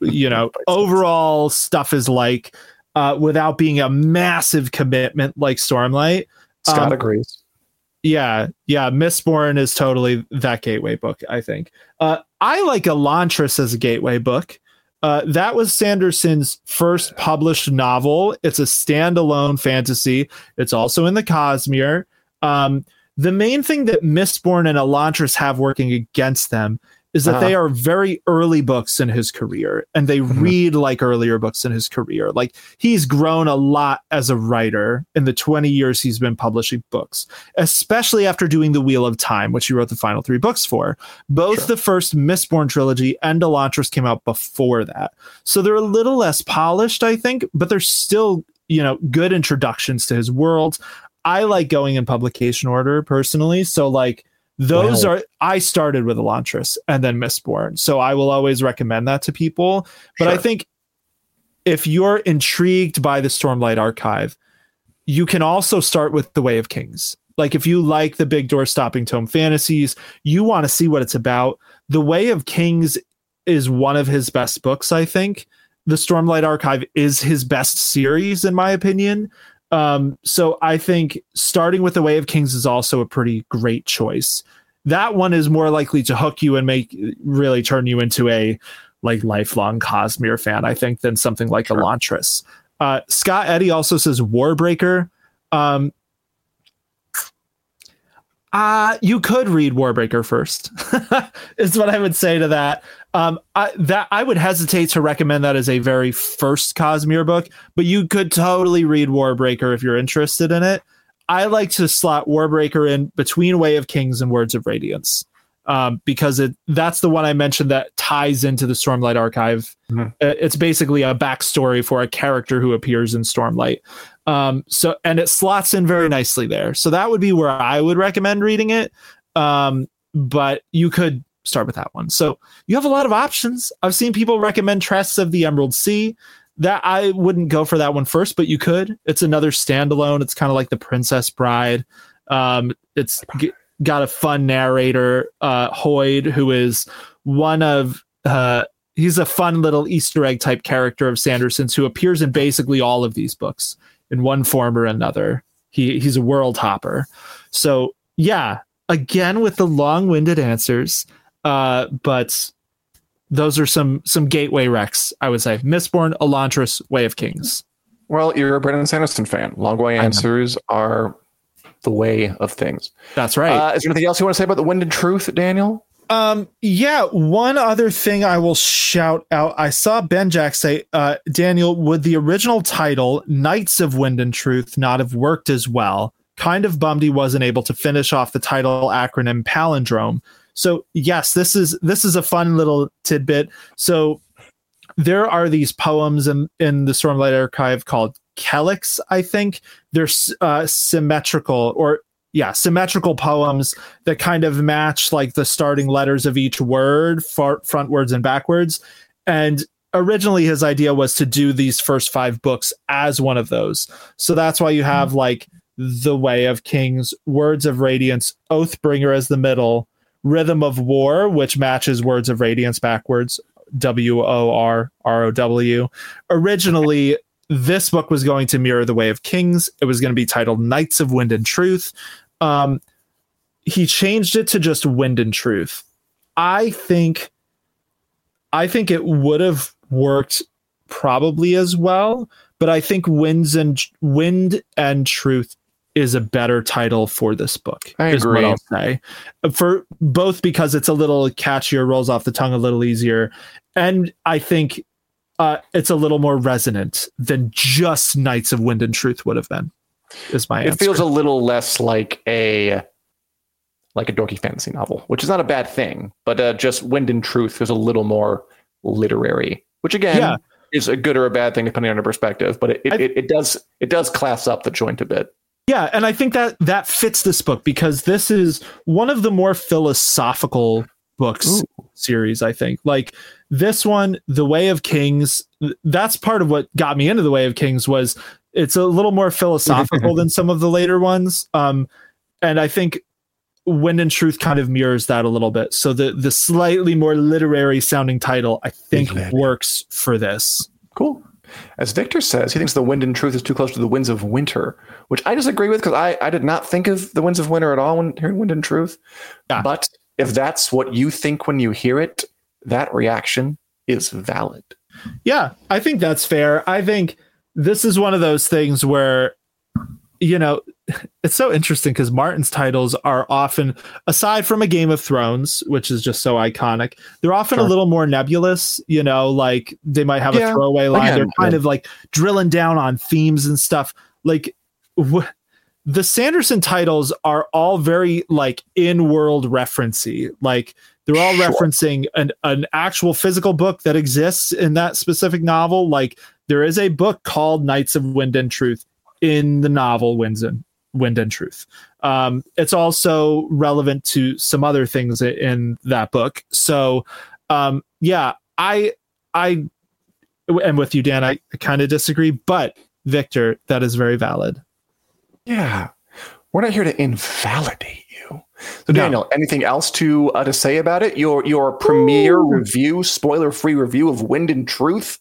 overall stuff is like, without being a massive commitment like Stormlight. Scott agrees. Yeah. Mistborn is totally that gateway book, I think. I like Elantris as a gateway book. That was Sanderson's first published novel. It's a standalone fantasy. It's also in the Cosmere. The main thing that Mistborn and Elantris have working against them is that they are very early books in his career, and they read like earlier books in his career. Like, he's grown a lot as a writer in the 20 years he's been publishing books, especially after doing The Wheel of Time, which he wrote the final 3 books for. Both the first Mistborn trilogy and Elantris came out before that. So they're a little less polished, I think, but they're still, good introductions to his world. I like going in publication order personally. So, like, I started with Elantris and then Mistborn, so I will always recommend that to people. But I think if you're intrigued by the Stormlight Archive, you can also start with The Way of Kings. Like, if you like the big door stopping tome fantasies, you want to see what it's about. The Way of Kings is one of his best books, I think. The Stormlight Archive is his best series, in my opinion. So I think starting with The Way of Kings is also a pretty great choice. That one is more likely to hook you and really turn you into a lifelong Cosmere fan, I think, than something like Elantris. Scott Eddy also says Warbreaker. You could read Warbreaker first, is what I would say to that. I would hesitate to recommend that as a very first Cosmere book, but you could totally read Warbreaker if you're interested in it. I like to slot Warbreaker in between Way of Kings and Words of Radiance, because that's the one I mentioned that ties into the Stormlight Archive. It's basically a backstory for a character who appears in Stormlight. And it slots in very nicely there. So that would be where I would recommend reading it. But you could start with that one. So you have a lot of options. I've seen people recommend Tress of the Emerald Sea. That I wouldn't go for that one first, but you could. It's another standalone. It's kind of like The Princess Bride. It's got a fun narrator, Hoyd, who is one of he's a fun little Easter egg type character of Sanderson's, who appears in basically all of these books in one form or another. He's a world hopper. So yeah, again with the long-winded answers, but those are some gateway recs, I would say. Mistborn, Elantris, Way of Kings. Well, you're a Brandon Sanderson fan. Long-way answers are the way of things. That's right. Is there anything else you want to say about The Wind and Truth, Daniel? Yeah, one other thing I will shout out. I saw Ben Jack say, Daniel, would the original title, Knights of Wind and Truth, not have worked as well? Kind of bummed he wasn't able to finish off the title acronym palindrome. So yes, this is a fun little tidbit. So there are these poems in the Stormlight Archive called Kelix, I think. They're symmetrical poems that kind of match like the starting letters of each word, frontwards and backwards. And originally his idea was to do these first 5 books as one of those. So that's why you have like The Way of Kings, Words of Radiance, Oathbringer as the middle, Rhythm of War, which matches Words of Radiance backwards, WORROW. Originally, this book was going to mirror The Way of Kings. It was going to be titled Knights of Wind and Truth. He changed it to just Wind and Truth. I think it would have worked probably as well, but I think Wind and Truth is a better title for this book. I agree. Is what I'll say. For both because it's a little catchier, rolls off the tongue a little easier, and I think it's a little more resonant than just Knights of Wind and Truth would have been. Is my answer. It feels a little less like a dorky fantasy novel, which is not a bad thing, but just Wind and Truth is a little more literary, which again is a good or a bad thing depending on your perspective. But it does class up the joint a bit. Yeah, and I think that fits this book because this is one of the more philosophical books series, I think. Like this one, The Way of Kings, that's part of what got me into The Way of Kings was it's a little more philosophical than some of the later ones. And I think Wind and Truth kind of mirrors that a little bit. So the slightly more literary sounding title, I think, works for this. Cool. As Victor says, he thinks The Wind and Truth is too close to The Winds of Winter, which I disagree with because I did not think of The Winds of Winter at all when hearing Wind and Truth. Yeah. But if that's what you think when you hear it, that reaction is valid. Yeah, I think that's fair. I think this is one of those things where, you know, it's so interesting because Martin's titles are often, aside from a Game of Thrones, which is just so iconic, they're often a little more nebulous, you know, like they might have a throwaway line. They're kind of like drilling down on themes and stuff. Like the Sanderson titles are all very like in-world referencey. Like they're all referencing an actual physical book that exists in that specific novel. Like there is a book called Knights of Wind and Truth in the novel Wind and Truth. It's also relevant to some other things in that book. So I am with you, Dan. I kind of disagree, but Victor, that is very valid. Yeah, we're not here to invalidate you. So Daniel, anything else to say about it? Your premiere review, spoiler-free review of Wind and Truth?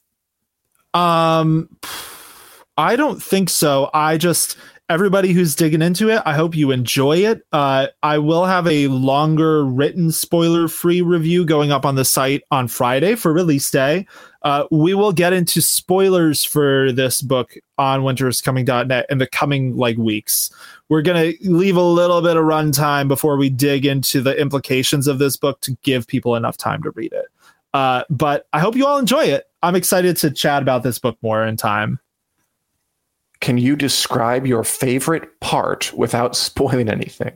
I don't think so. Everybody who's digging into it, I hope you enjoy it. I will have a longer written spoiler-free review going up on the site on Friday for release day. We will get into spoilers for this book on winteriscoming.net in the coming weeks. We're going to leave a little bit of runtime before we dig into the implications of this book to give people enough time to read it. But I hope you all enjoy it. I'm excited to chat about this book more in time. Can you describe your favorite part without spoiling anything?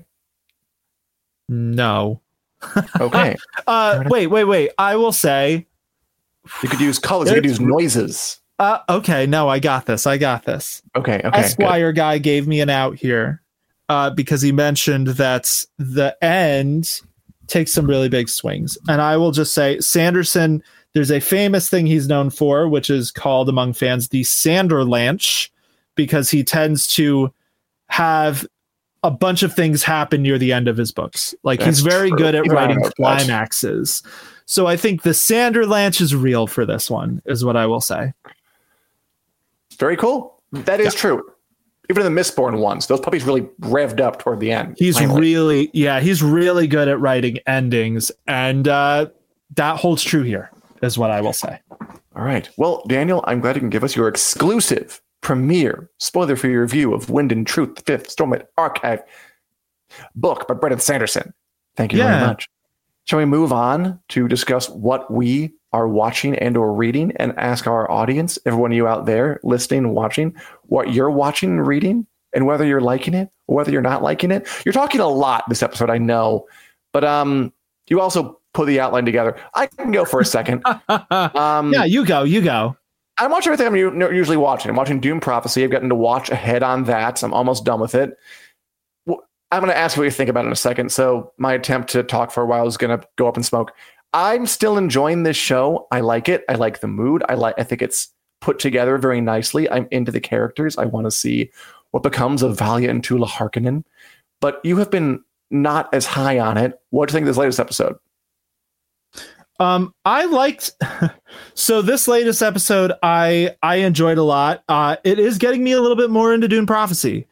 No. Okay. Wait. I will say. You could use colors. You could use noises. Okay. No, I got this. Okay. Esquire guy gave me an out here because he mentioned that the end takes some really big swings. And I will just say, Sanderson, there's a famous thing he's known for, which is called among fans the Sanderlanche, because he tends to have a bunch of things happen near the end of his books. He's very good at writing climaxes. So I think the Sanderlanche is real for this one, is what I will say. Very cool. That is true. Even in the Mistborn ones, those puppies really revved up toward the end. He's really good at writing endings. And that holds true here, is what I will say. All right. Well, Daniel, I'm glad you can give us your exclusive premiere spoiler-free review of Wind and Truth, the 5th Stormlight Archive book by Brandon Sanderson. Thank you very much. Shall we move on to discuss what we are watching and or reading and ask our audience, everyone you out there listening and watching, what you're watching and reading and whether you're liking it or whether you're not liking it? You're talking a lot this episode, I know, but you also put the outline together. I can go for a second. You go. I'm watching everything I'm usually watching. I'm watching Dune Prophecy. I've gotten to watch ahead on that. So I'm almost done with it. I'm going to ask what you think about it in a second. So my attempt to talk for a while is going to go up in smoke. I'm still enjoying this show. I like it. I like the mood. I think it's put together very nicely. I'm into the characters. I want to see what becomes of Valia and Tula Harkonnen, but you have been not as high on it. What do you think of this latest episode? I liked so this latest episode I enjoyed a lot. It is getting me a little bit more into Dune Prophecy.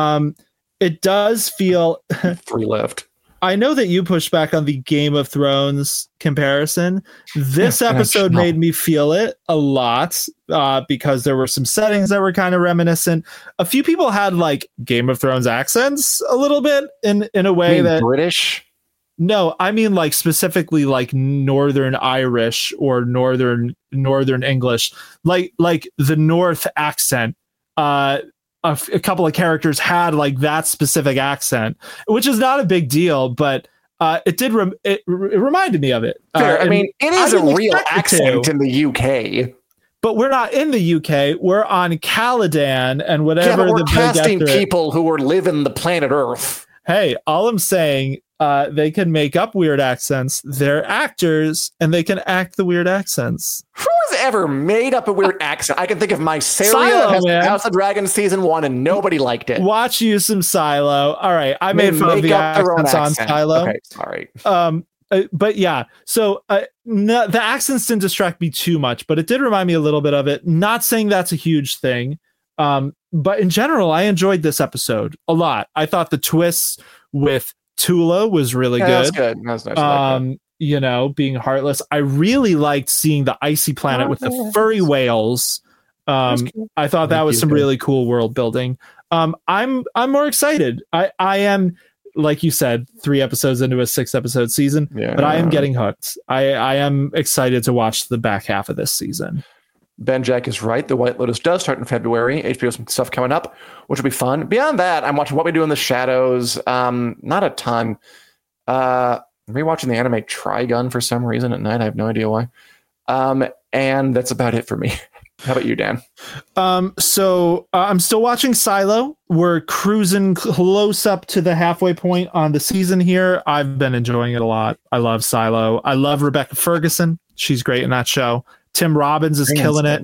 It does feel 3 left. I know that you pushed back on the Game of Thrones comparison. This episode made me feel it a lot because there were some settings that were kind of reminiscent. A few people had like Game of Thrones accents a little bit in a way that British. No, I mean like specifically like Northern Irish or Northern English, like the North accent. A couple of characters had like that specific accent, which is not a big deal, but it did. It reminded me of it. Fair. I mean, it is a real accent in the UK, but we're not in the UK. We're on Caladan and whatever. Yeah, but we're casting people who are living the planet Earth. Hey, all I'm saying, they can make up weird accents. They're actors, and they can act the weird accents. Who's ever made up a weird accent? I can think of Mysaria, House of Dragons season 1, and nobody liked it. Watch you some Silo. All right, I made fun of the accents on Silo. Okay, sorry. But yeah, so the accents didn't distract me too much, but it did remind me a little bit of it. Not saying that's a huge thing. But in general, I enjoyed this episode a lot. I thought the twists with Tula was really good. That's good. That's nice. You know, being heartless. I really liked seeing the icy planet with the furry whales. I thought that was some really cool world building. I'm more excited. I am, like you said, 3 episodes into a 6-episode season, but I am getting hooked. I am excited to watch the back half of this season. Ben Jack is right. The White Lotus does start in February. HBO has some stuff coming up, which will be fun. Beyond that, I'm watching What We Do in the Shadows. Not a ton. I'm rewatching the anime Trigun for some reason at night. I have no idea why. And that's about it for me. How about you, Dan? So I'm still watching Silo. We're cruising close up to the halfway point on the season here. I've been enjoying it a lot. I love Silo. I love Rebecca Ferguson. She's great in that show. Tim Robbins is killing it.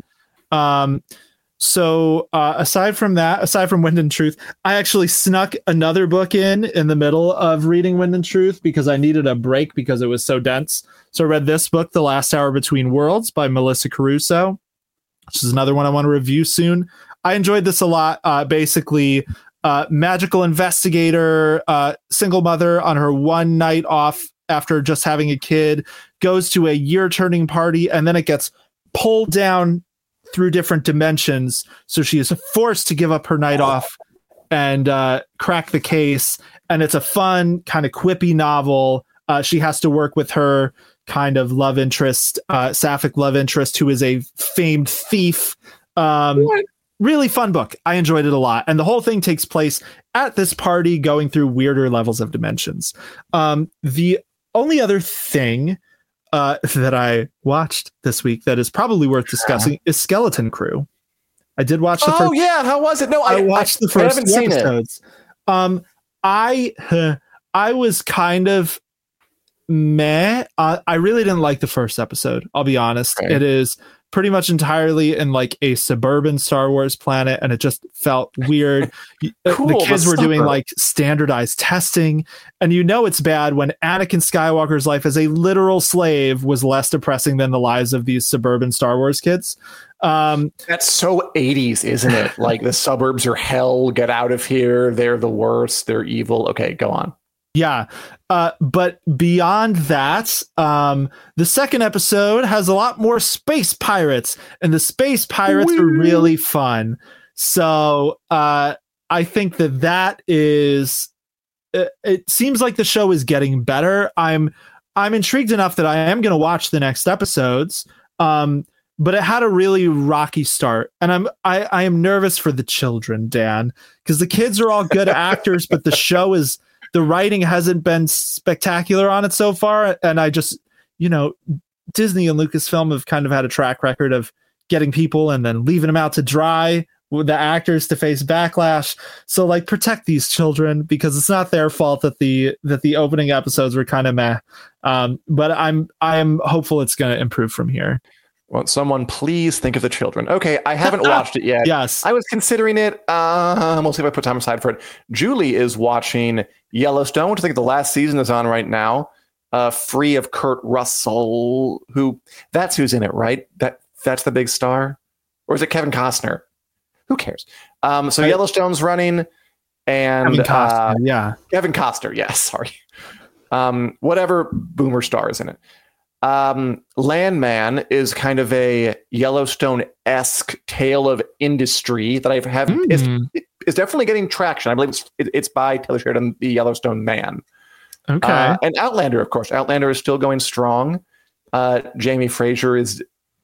So aside from Wind and Truth, I actually snuck another book in the middle of reading Wind and Truth because I needed a break because it was so dense. So I read this book, The Last Hour Between Worlds by Melissa Caruso, which is another one I want to review soon. I enjoyed this a lot. Basically, magical investigator, single mother on her one night off after just having a kid, goes to a year-turning party, and then it gets pulled down through different dimensions. So she is forced to give up her night off and crack the case. And it's a fun, kind of quippy novel. She has to work with her kind of love interest, sapphic love interest, who is a famed thief. Really fun book. I enjoyed it a lot. And the whole thing takes place at this party going through weirder levels of dimensions. The only other thing that I watched this week that is probably worth discussing is Skeleton Crew. I did watch the first. Oh yeah, how was it? No, I watched the first episodes. I was kind of meh. I really didn't like the first episode. I'll be honest. Okay. It is pretty much entirely in like a suburban Star Wars planet, and it just felt weird. Cool, the kids were doing like standardized testing, and you know it's bad when Anakin Skywalker's life as a literal slave was less depressing than the lives of these suburban Star Wars kids. That's so 80s, isn't it? Like the suburbs are hell, get out of here, they're the worst, they're evil. Okay, go on. Yeah. But beyond that, the second episode has a lot more space pirates, and the space pirates are really fun. So I think that is, it seems like the show is getting better. I'm intrigued enough that I am going to watch the next episodes. But it had a really rocky start, and I am nervous for the children, Dan, because the kids are all good actors, but the writing hasn't been spectacular on it so far. And I just, Disney and Lucasfilm have kind of had a track record of getting people and then leaving them out to dry with the actors to face backlash. So like, protect these children, because it's not their fault that the opening episodes were kind of meh. But I'm hopeful it's going to improve from here. Won't someone please think of the children? Okay, I haven't watched it yet. Yes. I was considering it. We'll see if I put time aside for it. Julie is watching Yellowstone, which I think the last season is on right now. Free of Kurt Russell, that's who's in it, right? That's the big star, or is it Kevin Costner? Who cares? Yellowstone's running, and Kevin Costner, Kevin Costner. Yes, sorry. Whatever boomer star is in it. Landman is kind of a Yellowstone-esque tale of industry that is definitely getting traction. I believe it's by Taylor Sheridan, the Yellowstone Man. Okay. And Outlander, of course. Outlander is still going strong. Jamie Fraser is,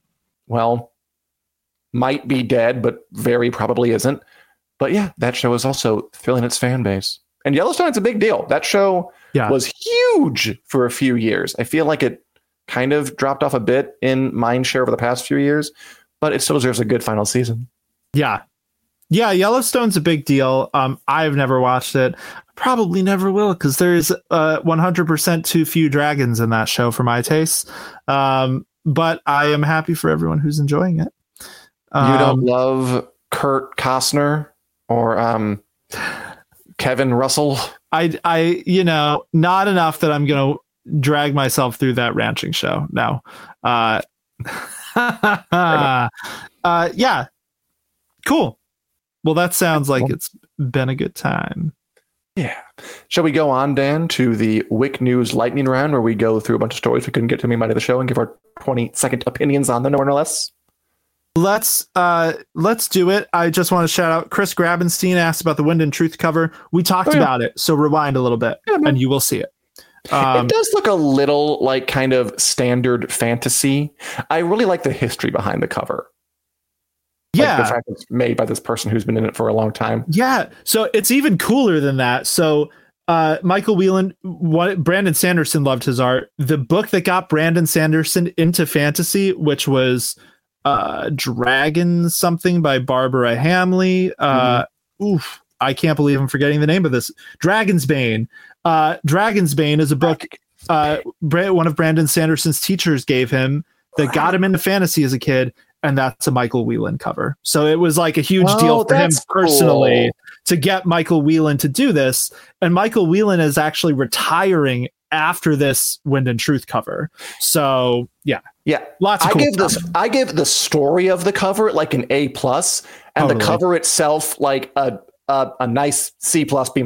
might be dead, but very probably isn't. But yeah, that show is also filling its fan base. And Yellowstone is a big deal. That show was huge for a few years. I feel like it kind of dropped off a bit in mind share over the past few years, but it still deserves a good final season. Yeah, Yellowstone's a big deal. I've never watched it. Probably never will, because there's 100% too few dragons in that show for my taste. But I am happy for everyone who's enjoying it. You don't love Kurt Costner or Kevin Russell? I not enough that I'm going to drag myself through that ranching show. No. Yeah. Cool. Well, that sounds like it's been a good time. Yeah. Shall we go on, Dan, to the Wick News lightning round, where we go through a bunch of stories we couldn't get to me of the show and give our 20-second opinions on them, no more no less? Let's do it. I just want to shout out Chris Grabenstein asked about the Wind and Truth cover. We talked about it, so rewind a little bit and you will see it. It does look a little like kind of standard fantasy. I really like the history behind the cover. Yeah. Like the fact it's made by this person who's been in it for a long time. Yeah. So it's even cooler than that. So Michael Whelan, Brandon Sanderson loved his art. The book that got Brandon Sanderson into fantasy, which was Dragon something by Barbara Hamley. I can't believe I'm forgetting the name of this. Dragon's Bane. Dragon's Bane is a book one of Brandon Sanderson's teachers gave him that got him into fantasy as a kid, and that's a Michael Whelan cover. So it was like a huge deal for him personally to get Michael Whelan to do this. And Michael Whelan is actually retiring after this Wind and Truth cover. So yeah. Lots of cool I give the story of the cover like an A+, and the cover itself like a nice C+, B-.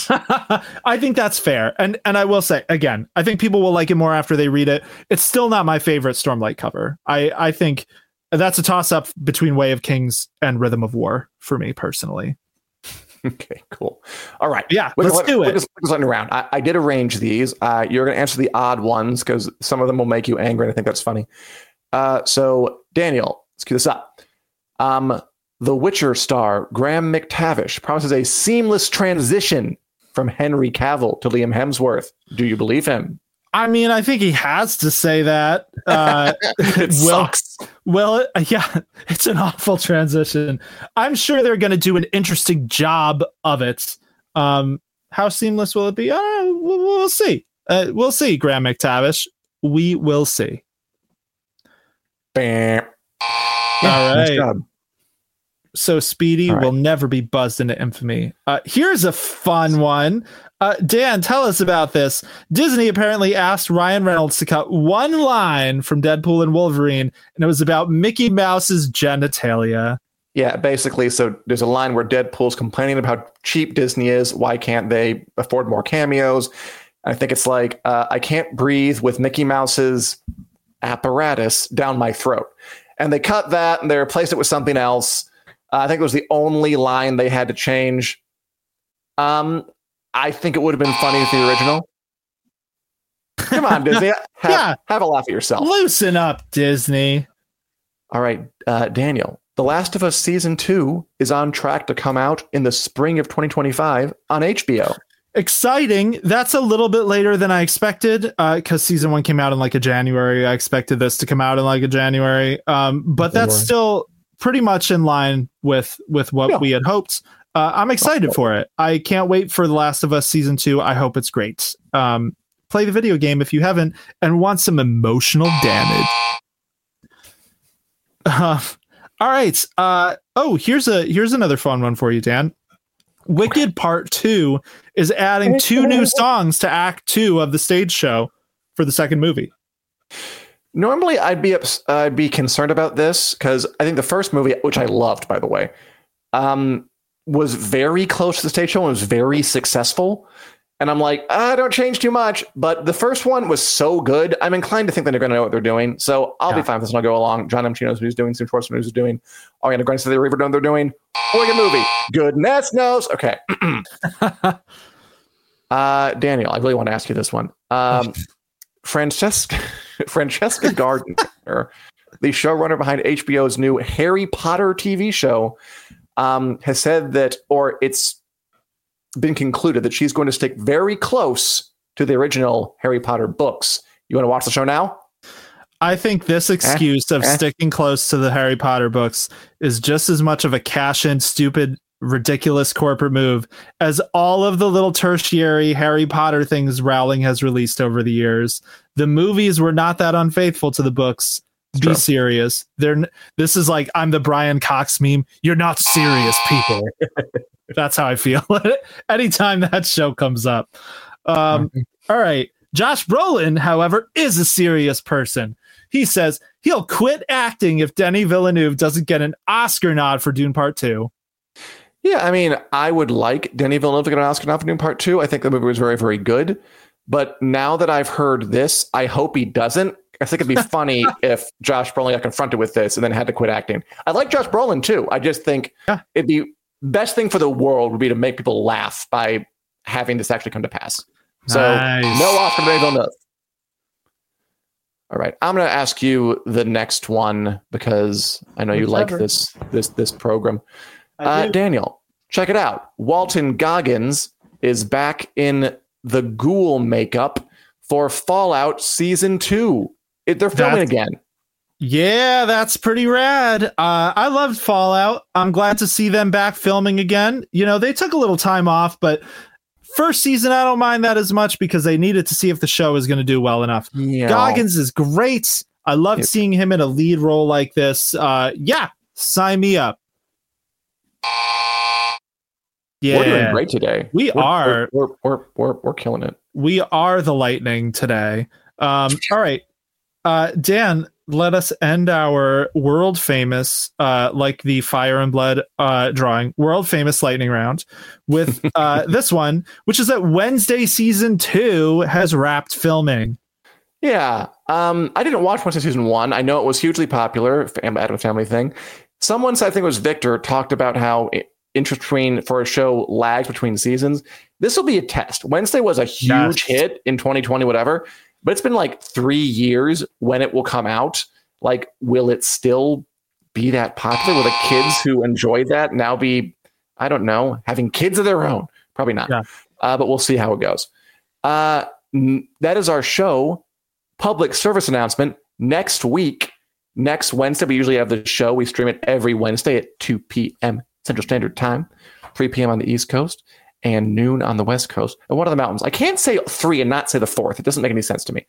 I think that's fair. And I will say, again, I think people will like it more after they read it. It's still not my favorite Stormlight cover. I think that's a toss-up between Way of Kings and Rhythm of War for me personally. Okay, cool. All right. Yeah, let's do it. Let's around. I did arrange these. You're going to answer the odd ones because some of them will make you angry, and I think that's funny. So, Daniel, let's cue this up. The Witcher star Graham McTavish promises a seamless transition from Henry Cavill to Liam Hemsworth. Do you believe him? I mean, I think he has to say that. It sucks. Well, yeah, it's an awful transition. I'm sure they're going to do an interesting job of it. How seamless will it be? We'll see. We'll see, Graham McTavish. We will see. Bam. All right. Nice So Speedy will never be buzzed into infamy. Here's a fun one. Dan, tell us about this. Disney apparently asked Ryan Reynolds to cut one line from Deadpool and Wolverine, and it was about Mickey Mouse's genitalia. Yeah, basically. So there's a line where Deadpool's complaining about how cheap Disney is. Why can't they afford more cameos? I think it's like, I can't breathe with Mickey Mouse's apparatus down my throat. And they cut that and they replaced it with something else. I think it was the only line they had to change. I think it would have been funny with the original. Come on, Disney. Have a laugh at yourself. Loosen up, Disney. All right, Daniel. The Last of Us Season 2 is on track to come out in the spring of 2025 on HBO. Exciting. That's a little bit later than I expected because Season 1 came out in like a January. I expected this to come out in like a January. But that's still pretty much in line with what we had hoped. I'm excited for it. I can't wait for The Last of Us Season 2. I hope it's great. Play the video game if you haven't and want some emotional damage. All right. Here's another fun one for you, Dan. Wicked Part 2 is adding 2 new songs to Act 2 of the stage show for the second movie. Normally, I'd be concerned about this because I think the first movie, which I loved, by the way, was very close to the stage show and was very successful. And I'm like, don't change too much. But the first one was so good. I'm inclined to think that they're going to know what they're doing. So I'll be fine with this and I'll go along. John M. Chu knows what he's doing. Sam Schwartzman knows what he's doing. Ariana Grande said they know what they're doing. Wicked movie. Goodness knows. Okay. Daniel, I really want to ask you this one. Francesca Gardner, the showrunner behind HBO's new Harry Potter TV show, has said that, or it's been concluded that she's going to stick very close to the original Harry Potter books. You want to watch the show now? I think this excuse of sticking close to the Harry Potter books is just as much of a cash-in, stupid, ridiculous corporate move as all of the little tertiary Harry Potter things Rowling has released over the years. The movies were not that unfaithful to the books. Be true. Serious. This is like, I'm the Brian Cox meme. You're not serious, people. That's how I feel anytime that show comes up. All right. Josh Brolin, however, is a serious person. He says he'll quit acting if Denis Villeneuve doesn't get an Oscar nod for Dune Part 2. Yeah, I mean, I would like Denis Villeneuve to get an Oscar nod for Dune Part 2. I think the movie was very, very good. But now that I've heard this, I hope he doesn't. I think it'd be funny if Josh Brolin got confronted with this and then had to quit acting. I like Josh Brolin, too. I just think it'd be best thing for the world would be to make people laugh by having this actually come to pass. So no Oscar for Denis Villeneuve. All right, I'm going to ask you the next one because I know you like this program. Daniel, check it out. Walton Goggins is back in the ghoul makeup for Fallout Season 2. They're filming again. Yeah, that's pretty rad. I loved Fallout. I'm glad to see them back filming again. You know, they took a little time off, but first season, I don't mind that as much because they needed to see if the show is going to do well enough. Yeah. Goggins is great. I loved seeing him in a lead role like this. Sign me up. Yeah, we're doing great today. We're killing it. We are the Lightning today. All right, Dan, let us end our world famous, like the Fire and Blood drawing, world famous lightning round with this one, which is that Wednesday season 2 has wrapped filming. Yeah, I didn't watch Wednesday season 1. I know it was hugely popular, Addams Family thing. Someone said, I think it was Victor, talked about how interest for a show lags between seasons. This will be a test. Wednesday was a huge hit in 2020, whatever, but it's been like 3 years when it will come out. Like, will it still be that popular? Will the kids who enjoyed that now be, I don't know, having kids of their own? Probably not. Yeah. But we'll see how it goes. That is our show. Public service announcement. Next week, next Wednesday, we usually have the show. We stream it every Wednesday at 2 p.m. Central Standard Time, 3 p.m. on the East Coast, and noon on the West Coast. And what are the mountains? I can't say 3 and not say the 4th. It doesn't make any sense to me.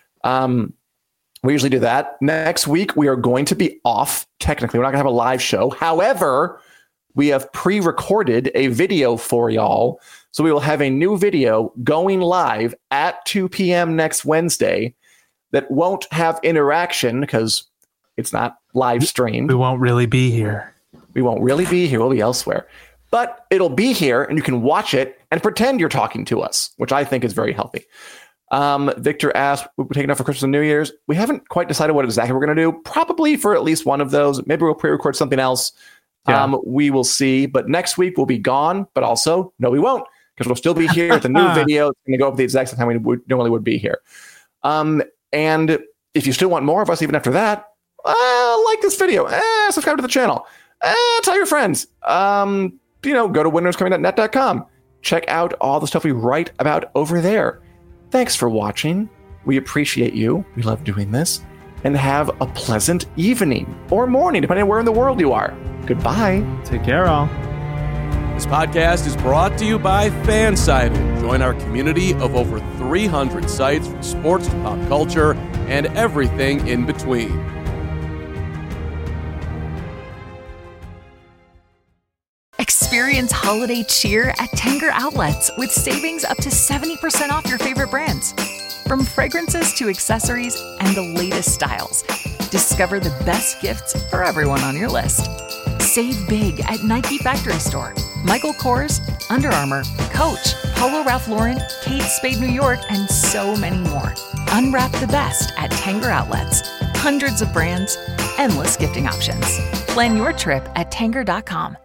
We usually do that. Next week, we are going to be off. Technically, we're not going to have a live show. However, we have pre-recorded a video for y'all. So we will have a new video going live at 2 p.m. next Wednesday that won't have interaction because it's not live streamed. We won't really be here. We'll be elsewhere. But it'll be here, and you can watch it and pretend you're talking to us, which I think is very healthy. Victor asked, we're taking off for Christmas and New Year's. We haven't quite decided what exactly we're going to do. Probably for at least one of those. Maybe we'll pre-record something else. Yeah. We will see. But next week we'll be gone. But also, no, we won't, because we'll still be here with a new video. It's going to go up the exact same time we normally would be here. And if you still want more of us even after that, like this video, subscribe to the channel, tell your friends, go to windowscoming.net.com. Check out all the stuff we write about over there. Thanks for watching. We appreciate you. We love doing this. And have a pleasant evening or morning, depending on where in the world you are. Goodbye. Take care, all. This podcast is brought to you by Fansided. Join our community of over 300 sites from sports to pop culture and everything in between. Experience holiday cheer at Tanger Outlets with savings up to 70% off your favorite brands. From fragrances to accessories and the latest styles, discover the best gifts for everyone on your list. Save big at Nike Factory Store, Michael Kors, Under Armour, Coach, Polo Ralph Lauren, Kate Spade New York, and so many more. Unwrap the best at Tanger Outlets. Hundreds of brands, endless gifting options. Plan your trip at Tanger.com.